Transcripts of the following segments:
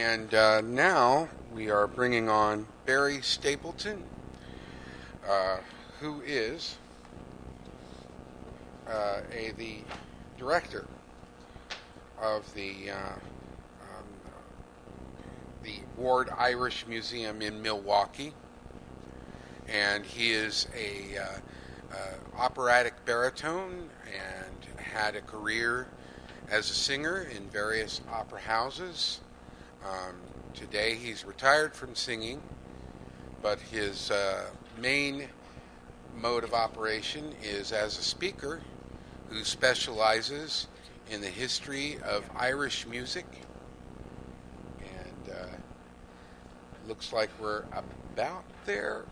And now we are bringing on Barry Stapleton, who is the director of the Ward Irish Museum in Milwaukee, and he is a operatic baritone and had a career as a singer in various opera houses. Today he's retired from singing, but his main mode of operation is as a speaker who specializes in the history of Irish music. And looks like we're about there.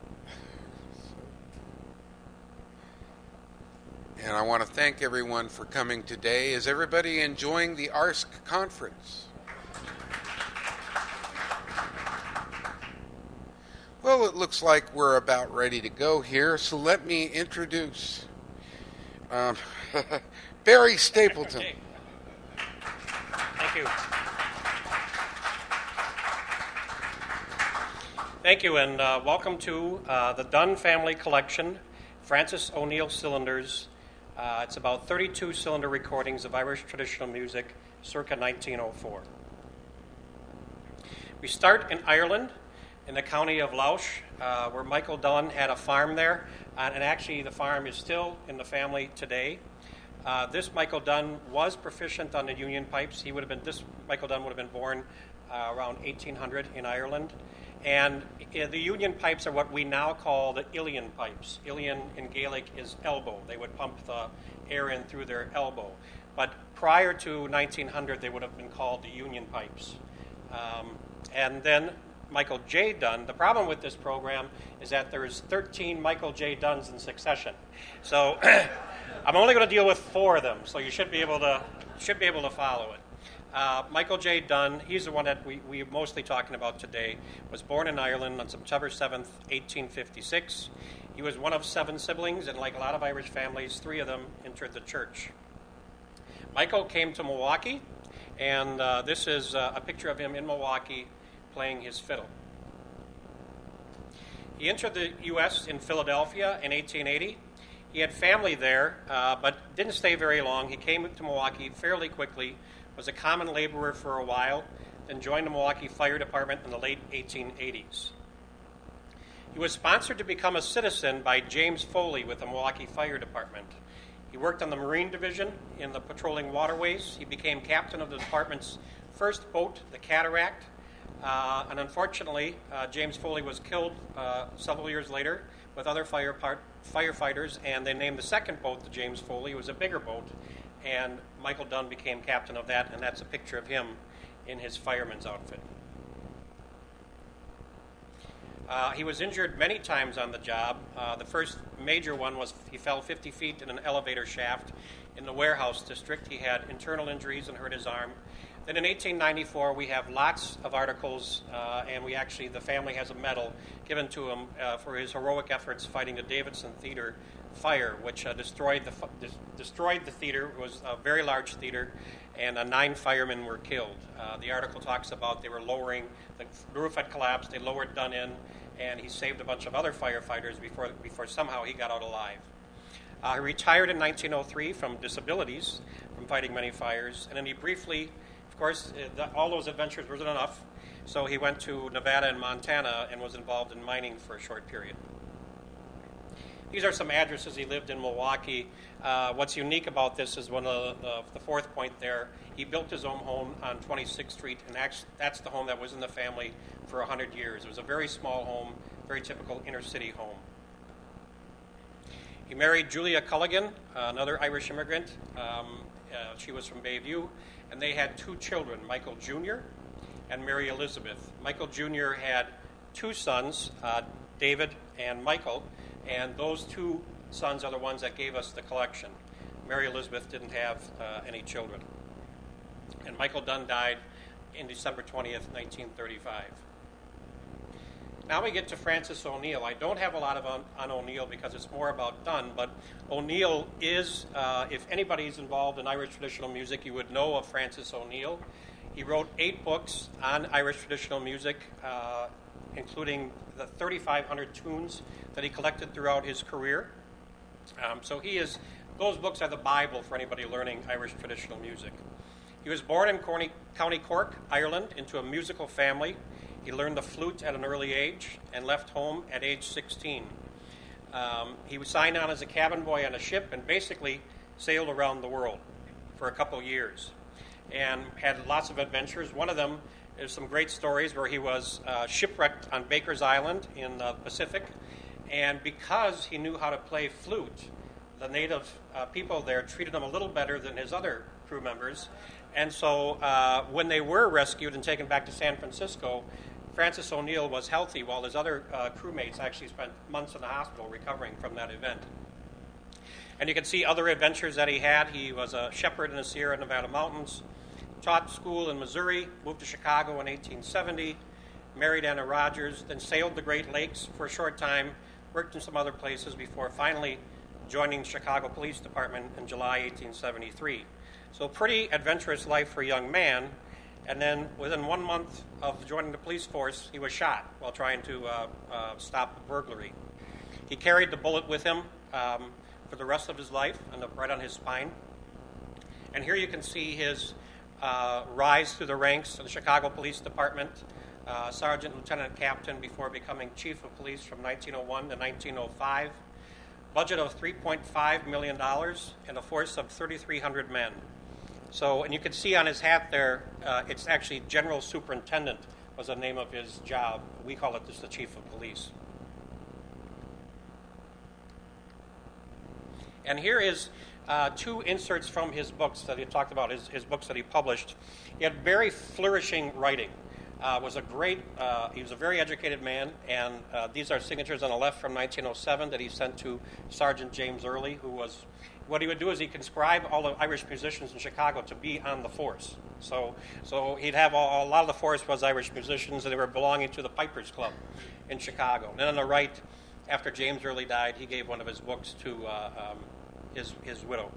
And I want to thank everyone for coming today. Is everybody enjoying the ARSC conference? Well, it looks like we're about ready to go here, so let me introduce Barry Stapleton. Okay. Thank you. Thank you, and welcome to the Dunn Family Collection, Francis O'Neill Cylinders. It's about 32 cylinder recordings of Irish traditional music circa 1904. We start in Ireland, in the county of Laois, where Michael Dunn had a farm there, and actually the farm is still in the family today. This Michael Dunn was proficient on the Union pipes. This Michael Dunn would have been born around 1800 in Ireland. And the Union pipes are what we now call the Uilleann pipes. Uilleann in Gaelic is elbow. They would pump the air in through their elbow. But prior to 1900, they would have been called the Union pipes. And then Michael J. Dunn. The problem with this program is that there's 13 Michael J. Dunns in succession. So I'm only going to deal with 4 of them, so you should be able to follow it. Michael J. Dunn, he's the one that we're mostly talking about today, was born in Ireland on September 7th, 1856. He was one of 7 siblings, and like a lot of Irish families, 3 of them entered the church. Michael came to Milwaukee, and this is a picture of him in Milwaukee playing his fiddle. He entered the U.S. in Philadelphia in 1880. He had family there, but didn't stay very long. He came to Milwaukee fairly quickly, was a common laborer for a while, then joined the Milwaukee Fire Department in the late 1880s. He was sponsored to become a citizen by James Foley with the Milwaukee Fire Department. He worked on the Marine Division in the patrolling waterways. He became captain of the department's first boat, the Cataract, and unfortunately, James Foley was killed several years later with other firefighters, and they named the second boat the James Foley. It was a bigger boat, and Michael Dunn became captain of that, and that's a picture of him in his fireman's outfit. He was injured many times on the job. The first major one was he fell 50 feet in an elevator shaft in the warehouse district. He had internal injuries and hurt his arm. Then in 1894, we have lots of articles, and the family has a medal given to him for his heroic efforts fighting the Davidson Theater fire, which destroyed the theater. It was a very large theater, and 9 firemen were killed. The article talks about they were lowering, the roof had collapsed, they lowered Dunn in, and he saved a bunch of other firefighters before somehow he got out alive. He retired in 1903 from disabilities, from fighting many fires, and then he briefly, of course, all those adventures wasn't enough, so he went to Nevada and Montana and was involved in mining for a short period. These are some addresses he lived in Milwaukee. What's unique about this is one of the fourth point there. He built his own home on 26th Street, and that's the home that was in the family for 100 years. It was a very small home, very typical inner-city home. He married Julia Culligan, another Irish immigrant. She was from Bayview, and they had 2 children, Michael Jr. and Mary Elizabeth. Michael Jr. had 2 sons, David and Michael, and those 2 sons are the ones that gave us the collection. Mary Elizabeth didn't have any children. And Michael Dunn died in December 20th, 1935. Now we get to Francis O'Neill. I don't have a lot on O'Neill because it's more about Dunn, but O'Neill is, if anybody's involved in Irish traditional music, you would know of Francis O'Neill. He wrote 8 books on Irish traditional music, including the 3,500 tunes that he collected throughout his career. Those books are the Bible for anybody learning Irish traditional music. He was born in County Cork, Ireland, into a musical family. He learned the flute at an early age and left home at age 16. He was signed on as a cabin boy on a ship and basically sailed around the world for a couple years and had lots of adventures. One of them is some great stories where he was shipwrecked on Baker's Island in the Pacific, and because he knew how to play flute, the native people there treated him a little better than his other crew members. And so when they were rescued and taken back to San Francisco, Francis O'Neill was healthy while his other crewmates actually spent months in the hospital recovering from that event. And you can see other adventures that he had. He was a shepherd in the Sierra Nevada mountains, taught school in Missouri, moved to Chicago in 1870, married Anna Rogers, then sailed the Great Lakes for a short time, worked in some other places before finally joining the Chicago Police Department in July 1873. So pretty adventurous life for a young man. And then within 1 month of joining the police force, he was shot while trying to stop a burglary. He carried the bullet with him for the rest of his life, and right on his spine. And here you can see his rise through the ranks of the Chicago Police Department, sergeant, lieutenant, captain, before becoming chief of police from 1901 to 1905. Budget of $3.5 million and a force of 3,300 men. So, and you can see on his hat there, it's actually General Superintendent was the name of his job. We call it just the Chief of Police. And here is 2 inserts from his books that he talked about, his books that he published. He had very flourishing writing. He was a very educated man, and these are signatures on the left from 1907 that he sent to Sergeant James Early, what he would do is he'd conscribe all the Irish musicians in Chicago to be on the force. So he'd have a lot of the force was Irish musicians, and they were belonging to the Pipers Club in Chicago. And then on the right, after James Early died, he gave one of his books to his widow.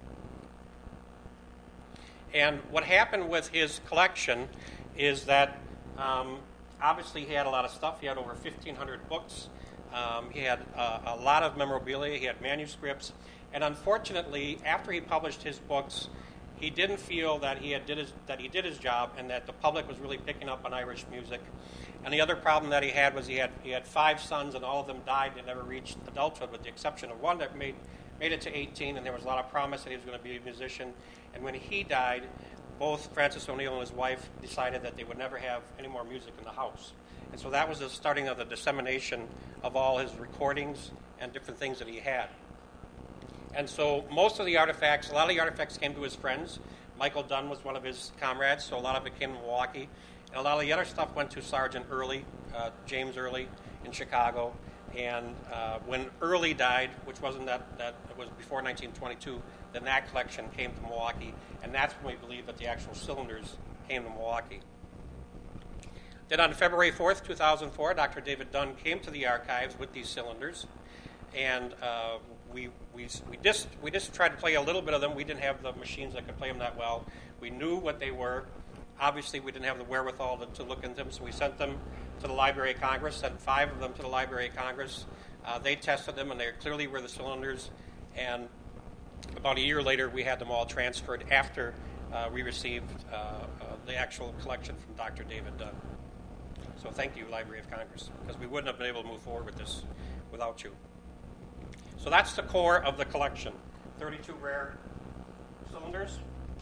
And what happened with his collection is that obviously he had a lot of stuff. He had over 1,500 books. He had a lot of memorabilia. He had manuscripts. And unfortunately, after he published his books, he didn't feel that he did his job and that the public was really picking up on Irish music. And the other problem that he had was he had 5 sons, and all of them died and never reached adulthood, with the exception of one that made it to 18, and there was a lot of promise that he was going to be a musician. And when he died, both Francis O'Neill and his wife decided that they would never have any more music in the house. And so that was the starting of the dissemination of all his recordings and different things that he had. And so a lot of the artifacts came to his friends. Michael Dunn was one of his comrades, so a lot of it came to Milwaukee. And a lot of the other stuff went to Sergeant Early, James Early in Chicago. And when Early died, which wasn't that it was before 1922, then that collection came to Milwaukee, and that's when we believe that the actual cylinders came to Milwaukee. Then on February 4th, 2004, Dr. David Dunn came to the archives with these cylinders, and we just tried to play a little bit of them. We didn't have the machines that could play them that well. We knew what they were. Obviously, we didn't have the wherewithal to look into them, so we sent them to the Library of Congress, sent 5 of them to the Library of Congress. They tested them, and they clearly were the cylinders, and about a year later, we had them all transferred after we received the actual collection from Dr. David Dunn. So thank you, Library of Congress, because we wouldn't have been able to move forward with this without you. So that's the core of the collection, 32 rare cylinders.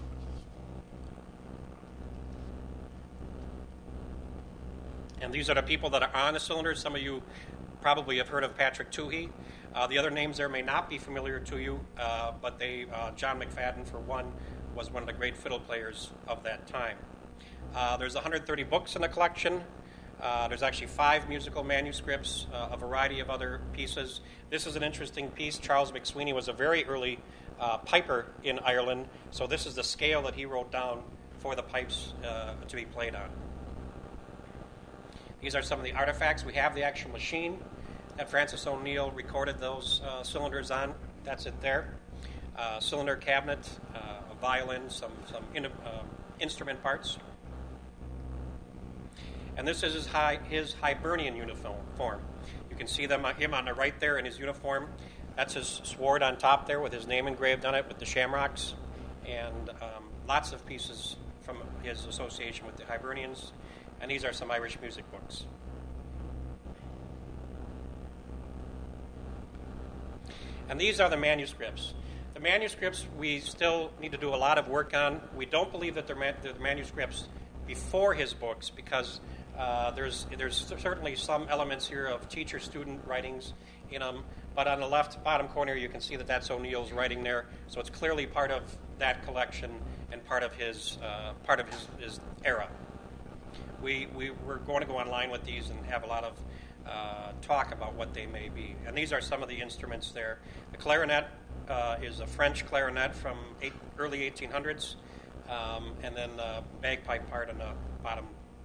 And these are the people that are on the cylinders. Some of you probably have heard of Patrick Toohey. The other names there may not be familiar to you, but John McFadden, for one, was one of the great fiddle players of that time. There's 130 books in the collection. There's actually 5 musical manuscripts, a variety of other pieces. This is an interesting piece. Charles McSweeney was a very early piper in Ireland, so this is the scale that he wrote down for the pipes to be played on. These are some of the artifacts. We have the actual machine that Francis O'Neill recorded those cylinders on. That's it there. Cylinder cabinet, a violin, some instrument parts. And this is his Hibernian uniform. You can see him on the right there in his uniform. That's his sword on top there with his name engraved on it with the shamrocks, and lots of pieces from his association with the Hibernians. And these are some Irish music books. And these are the manuscripts. The manuscripts we still need to do a lot of work on. We don't believe that they're the manuscripts before his books, because there's certainly some elements here of teacher-student writings in them. But on the left bottom corner, you can see that that's O'Neill's writing there. So it's clearly part of that collection and part of his era. We're going to go online with these and have a lot of talk about what they may be. And these are some of the instruments there. The clarinet is a French clarinet from early 1800s, and then the bagpipe part on the bottom.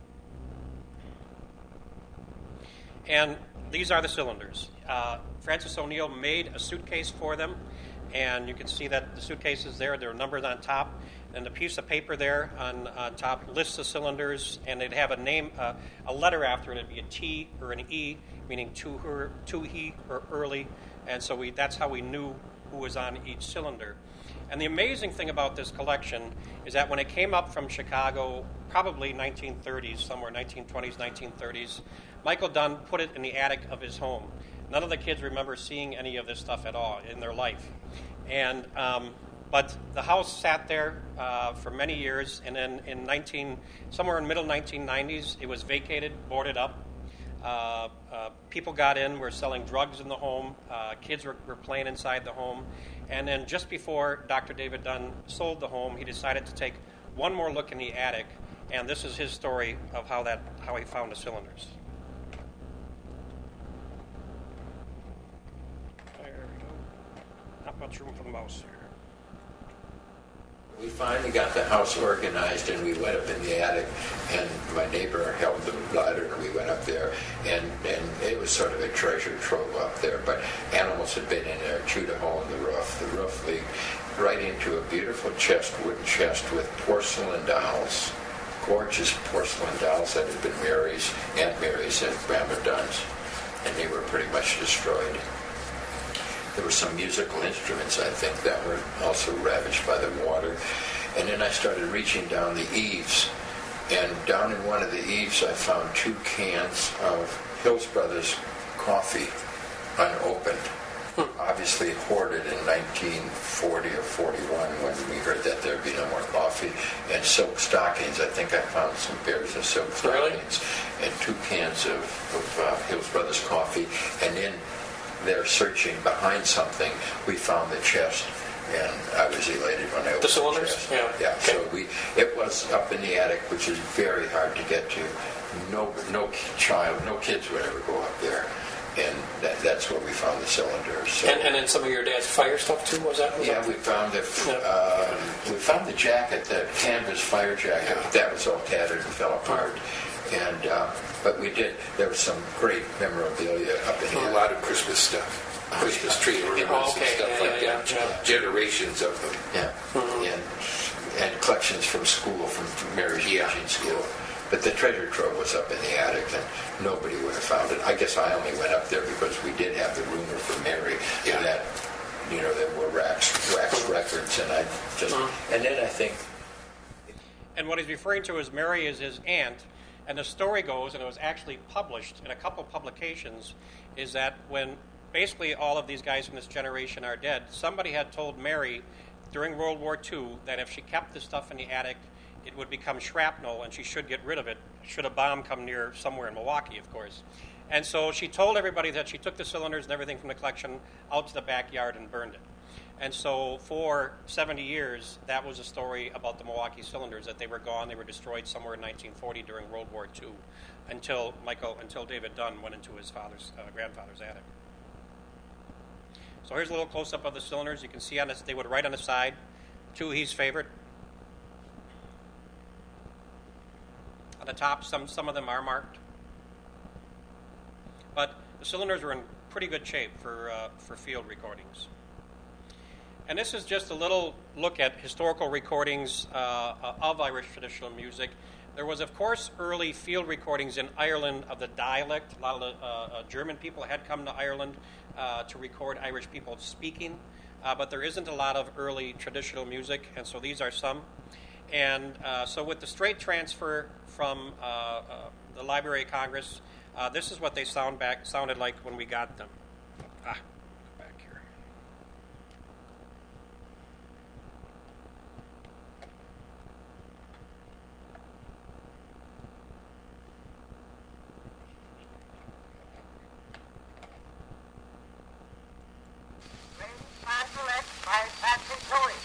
And these are the cylinders. Francis O'Neill made a suitcase for them, and you can see that the suitcase is there. There are numbers on top, and the piece of paper there on top lists the cylinders, and it'd have a name, a letter after it. It'd be a T or an E, meaning to he or early, and so that's how we knew who was on each cylinder. And the amazing thing about this collection is that when it came up from Chicago, probably 1930s, somewhere 1920s, 1930s, Michael Dunn put it in the attic of his home. None of the kids remember seeing any of this stuff at all in their life. And but the house sat there for many years, and then somewhere in the middle 1990s, it was vacated, boarded up. People got in, were selling drugs in the home, kids were playing inside the home, and then just before Dr. David Dunn sold the home, he decided to take one more look in the attic, and this is his story of how he found the cylinders. There we go. Not much room for the mouse here. We finally got the house organized, and we went up in the attic, and my neighbor held the ladder, and we went up there, and it was sort of a treasure trove up there, but animals had been in there, chewed a hole in the roof. The roof leaked right into a beautiful wooden chest with porcelain dolls, gorgeous porcelain dolls that had been Aunt Mary's and Grandma Dunn's, and they were pretty much destroyed. There were some musical instruments, I think, that were also ravaged by the water. And then I started reaching down the eaves. And down in one of the eaves, I found 2 cans of Hills Brothers coffee, unopened. Obviously hoarded in 1940 or 41 when we heard that there'd be no more coffee. And silk stockings. I think I found some pairs of silk stockings. Really? And 2 cans of Hills Brothers coffee. And then they're searching behind something. We found the chest, and I was elated when I opened the cylinders. Chest. Yeah. Okay. So it was up in the attic, which is very hard to get to. No kids would ever go up there, and that's where we found the cylinders. So. And then some of your dad's fire stuff too. Was that? We found the jacket, the canvas fire jacket. Yeah. That was all tattered and fell apart. And but there was some great memorabilia up in here. A lot of Christmas stuff. Christmas tree ornaments and stuff like that. Yeah. Generations of them. Yeah. Mm-hmm. And collections from school, from Mary's teaching school. But the treasure trove was up in the attic, and nobody would have found it. I guess I only went up there because we did have the rumor from Mary that, there were wax records, and I just... Mm-hmm. And then I think... And what he's referring to as Mary is his aunt. And the story goes, and it was actually published in a couple publications, is that when basically all of these guys from this generation are dead, somebody had told Mary during World War II that if she kept this stuff in the attic, it would become shrapnel, and she should get rid of it should a bomb come near somewhere in Milwaukee, of course. And so she told everybody that she took the cylinders and everything from the collection out to the backyard and burned it. And so for 70 years, that was a story about the Milwaukee cylinders, that they were gone. They were destroyed somewhere in 1940 during World War II until David Dunn went into his grandfather's attic. So here's a little close-up of the cylinders. You can see they would write on the side, to his favorite. On the top, some of them are marked. But the cylinders were in pretty good shape for field recordings. And this is just a little look at historical recordings of Irish traditional music. There was, of course, early field recordings in Ireland of the dialect. A lot of the German people had come to Ireland to record Irish people speaking, but there isn't a lot of early traditional music, and so these are some. And so with the straight transfer from the Library of Congress, this is what they sounded like when we got them. Go back here. By Patrick Towey.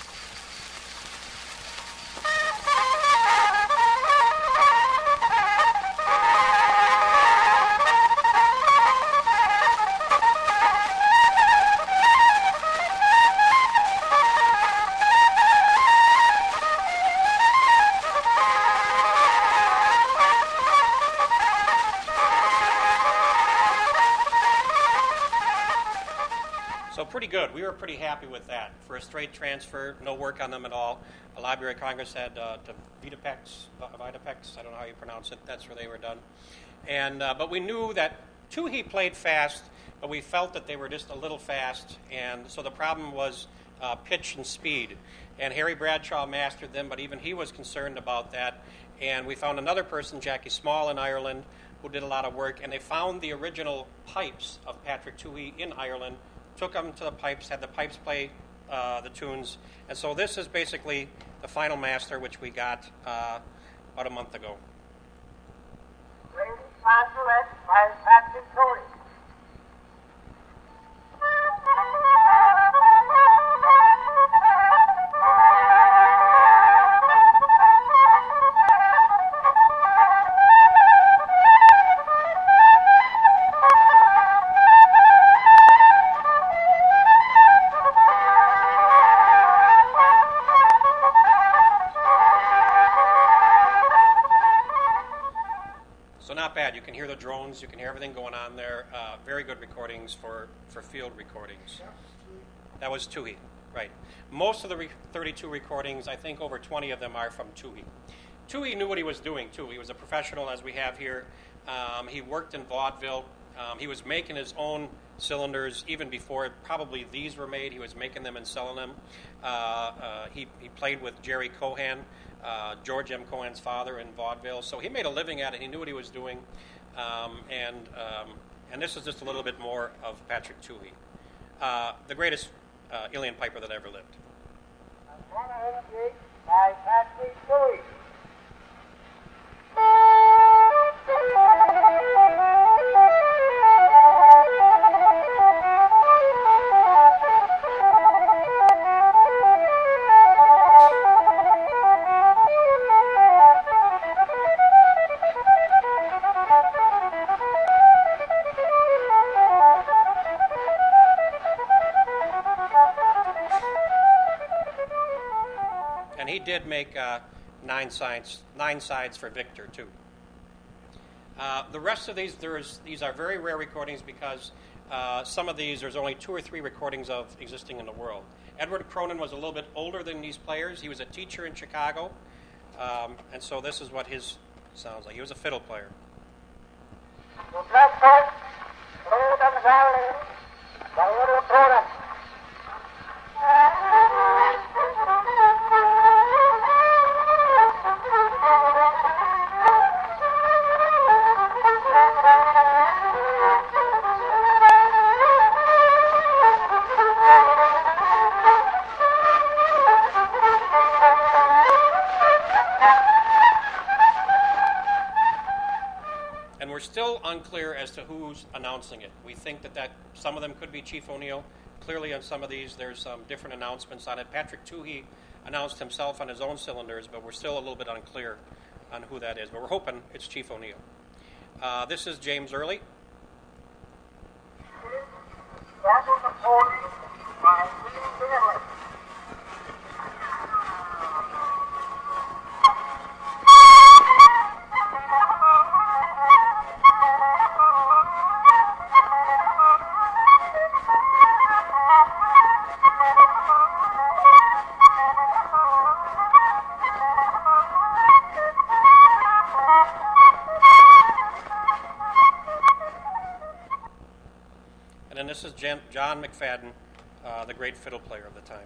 So pretty good. We were pretty happy with that. For a straight transfer, no work on them at all. The Library of Congress had Vitapex, I don't know how you pronounce it. That's where they were done. And but we knew that Toohey played fast, but we felt that they were just a little fast. And so the problem was pitch and speed. And Harry Bradshaw mastered them, but even he was concerned about that. And we found another person, Jackie Small in Ireland, who did a lot of work. And they found the original pipes of Patrick Toohey in Ireland, took them to the pipes, had the pipes play the tunes. And so this is basically the final master, which we got about a month ago. Ladies Angeles by Patrick Towey. So not bad. You can hear the drones. You can hear everything going on there. Very good recordings for field recordings. That was Toohey, right. Most of the 32 recordings, I think over 20 of them are from Toohey. Toohey knew what he was doing, too. He was a professional, as we have here. He worked in vaudeville. He was making his own cylinders even before probably these were made. He was making them and selling them. He played with Jerry Cohan, George M. Cohan's father, in vaudeville. So he made a living at it. He knew what he was doing. And this is just a little bit more of Patrick Toohey, the greatest Uilleann piper that ever lived. 188 by Patrick Toohey. And he did make 9 sides for Victor, too. The rest of these are very rare recordings because some of these, there's only 2 or 3 recordings of existing in the world. Edward Cronin was a little bit older than these players. He was a teacher in Chicago, and so this is what his sounds like. He was a fiddle player. The Blackbird, Road of the Valley, by Edward Cronin. And we're still unclear as to who's announcing it. We think that some of them could be Chief O'Neill. Clearly on some of these there's some different announcements on it. Patrick Toohey announced himself on his own cylinders, but we're still a little bit unclear on who that is. But we're hoping it's Chief O'Neill. This is James Early. That was a pony by William Bailey. and this is John McFadden, the great fiddle player of the time.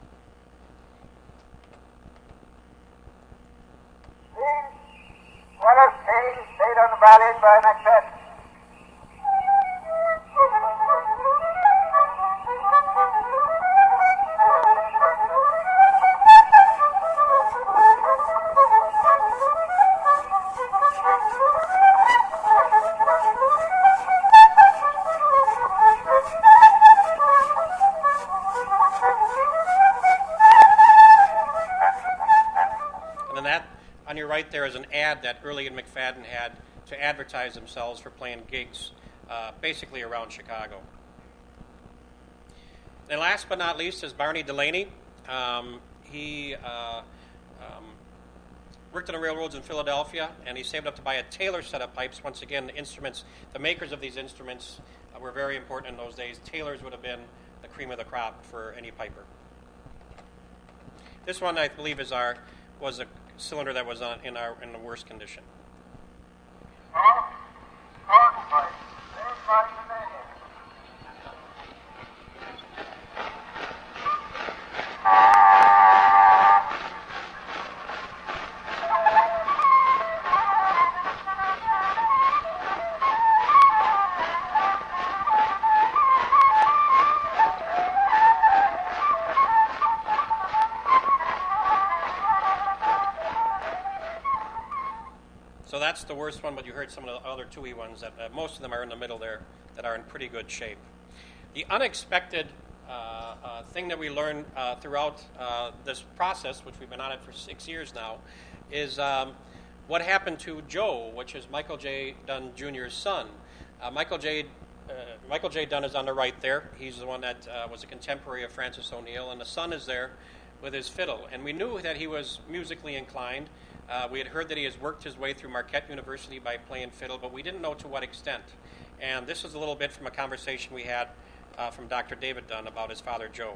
Wallace Hayes, stayed on the violin by McFadden. On your right there is an ad that Early and McFadden had to advertise themselves for playing gigs basically around Chicago. And last but not least is Barney Delaney. He worked on the railroads in Philadelphia, and he saved up to buy a Taylor set of pipes. Once again, the instruments, the makers of these instruments were very important in those days. Taylors would have been the cream of the crop for any piper. This one, I believe, was a cylinder that was in the worst condition. So that's the worst one, but you heard some of the other two-y ones. That most of them are in the middle there that are in pretty good shape. The unexpected thing that we learned throughout this process, which we've been on it for 6 years now, is what happened to Joe, which is Michael J. Dunn Jr.'s son. Michael J. Dunn is on the right there. He's the one that was a contemporary of Francis O'Neill, and the son is there with his fiddle. And we knew that he was musically inclined. We had heard that he has worked his way through Marquette University by playing fiddle, but we didn't know to what extent. And this is a little bit from a conversation we had from Dr. David Dunn about his father, Joe.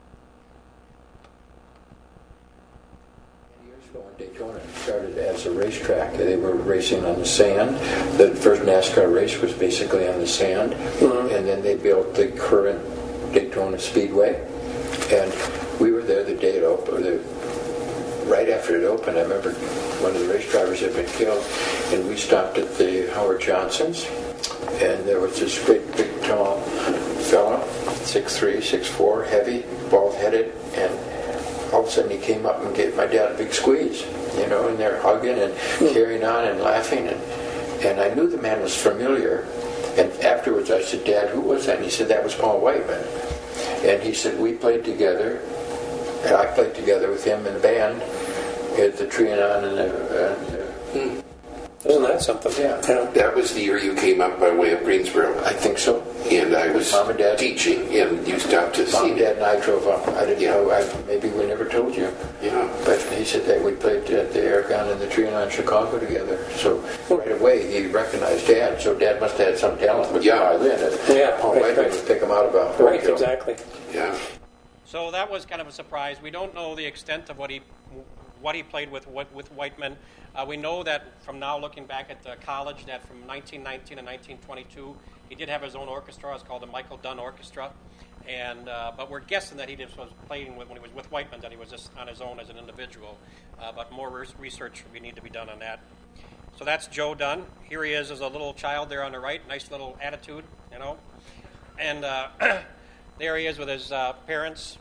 Years ago in Daytona, it started as a racetrack. They were racing on the sand. The first NASCAR race was basically on the sand. And then they built the current Daytona Speedway. And we were there the day it opened. Right after it opened, I remember one of the race drivers had been killed, and we stopped at the Howard Johnsons, and there was this great big tall fella, 6'3", 6'4", heavy, bald-headed, and all of a sudden he came up and gave my dad a big squeeze, and they're hugging and carrying on and laughing, and I knew the man was familiar, and afterwards I said, "Dad, who was that?" And he said, "That was Paul Whiteman." And he said, "We played together." And I played together with him in the band at the Trianon and Isn't that something? Yeah. That was the year you came up by way of Greensboro. I think so. And I was Mom and Dad teaching, and you stopped to see Mom, me. Dad, and I drove up. I didn't know. Maybe we never told you. Yeah. But he said that we played at the Aragon and the Trianon in Chicago together. So right away he recognized Dad. So Dad must have had some talent with the violin. And Paul Whiteman would pick him out of a Right, exactly. Yeah. So that was kind of a surprise. We don't know the extent of what he played with Whiteman. We know that from now looking back at college that from 1919 and 1922 he did have his own orchestra. It's called the Michael Dunn Orchestra, and but we're guessing that he just was playing when he was with Whiteman, that he was just on his own as an individual. But more research would need to be done on that. So that's Joe Dunn. Here he is as a little child there on the right. Nice little attitude, and there he is with his parents.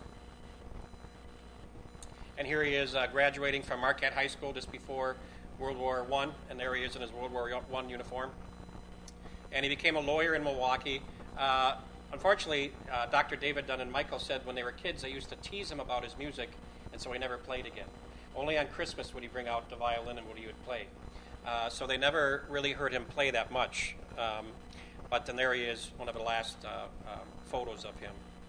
And here he is graduating from Marquette High School just before World War I, and there he is in his World War I uniform. And he became a lawyer in Milwaukee. Unfortunately, Dr. David Dunn and Michael said when they were kids they used to tease him about his music, and so he never played again. Only on Christmas would he bring out the violin and he would play. So they never really heard him play that much. But then there he is, one of the last photos of him.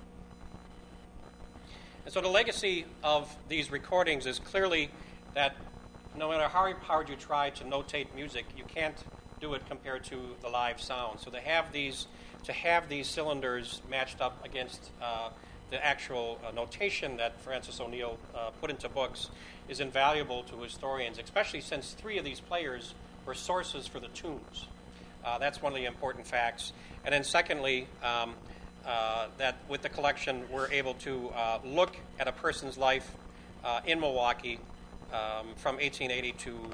And so the legacy of these recordings is clearly that no matter how hard you try to notate music, you can't do it compared to the live sound. So to have these cylinders matched up against the actual notation that Francis O'Neill put into books is invaluable to historians, especially since 3 of these players were sources for the tunes. That's one of the important facts. And then secondly, that with the collection we're able to look at a person's life in Milwaukee from 1880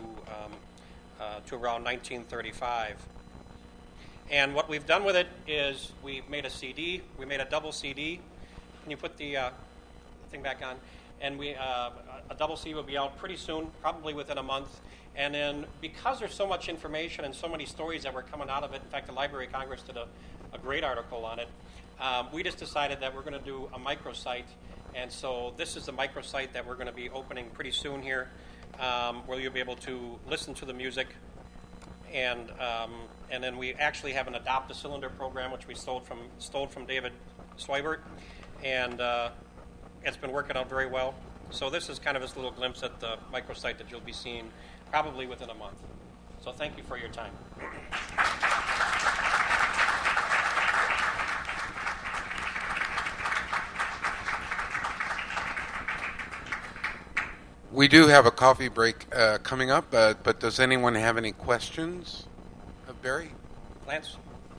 to around 1935. And what we've done with it is we've made a CD. We made a double CD. Can you put the thing back on? And a double CD will be out pretty soon, probably within a month. And then because there's so much information and so many stories that were coming out of it, in fact, the Library of Congress did a great article on it, we just decided that we're going to do a microsite. And so this is the microsite that we're going to be opening pretty soon here, where you'll be able to listen to the music. And then we actually have an Adopt a Cylinder program, which we stole from David Swibert, and it's been working out very well. So this is kind of this little glimpse at the microsite that you'll be seeing probably within a month. So thank you for your time. We do have a coffee break coming up, but does anyone have any questions of Barry? Lance?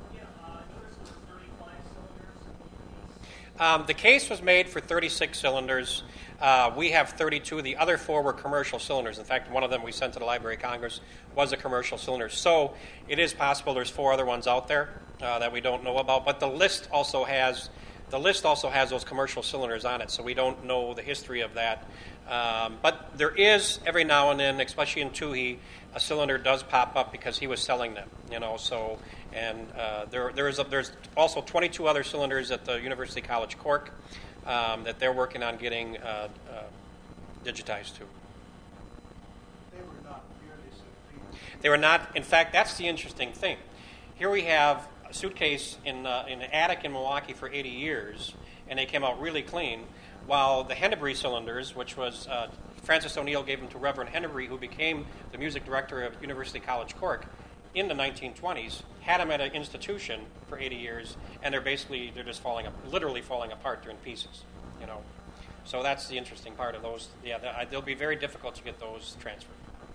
The case was made for 36 cylinders. We have 32. The other 4 were commercial cylinders. In fact, one of them we sent to the Library of Congress was a commercial cylinder. So it is possible there's 4 other ones out there that we don't know about. But the list also has those commercial cylinders on it, so we don't know the history of that. But there is every now and then, especially in Toohey, a cylinder does pop up because he was selling them. So and there's also 22 other cylinders at the University College Cork that they're working on getting digitized too. They were not nearly so clean. They were not. In fact, that's the interesting thing. Here we have a suitcase in an attic in Milwaukee for 80 years, and they came out really clean. While the Hennebrey cylinders, which was Francis O'Neill gave them to Reverend Hennebrey, who became the music director of University College Cork in the 1920s, had them at an institution for 80 years, and they're just literally falling apart. They're in pieces, So that's the interesting part of those. Yeah, they'll be very difficult to get those transferred.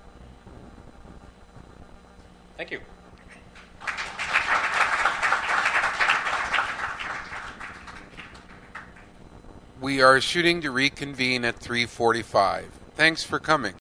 Thank you. We are shooting to reconvene at 3:45. Thanks for coming.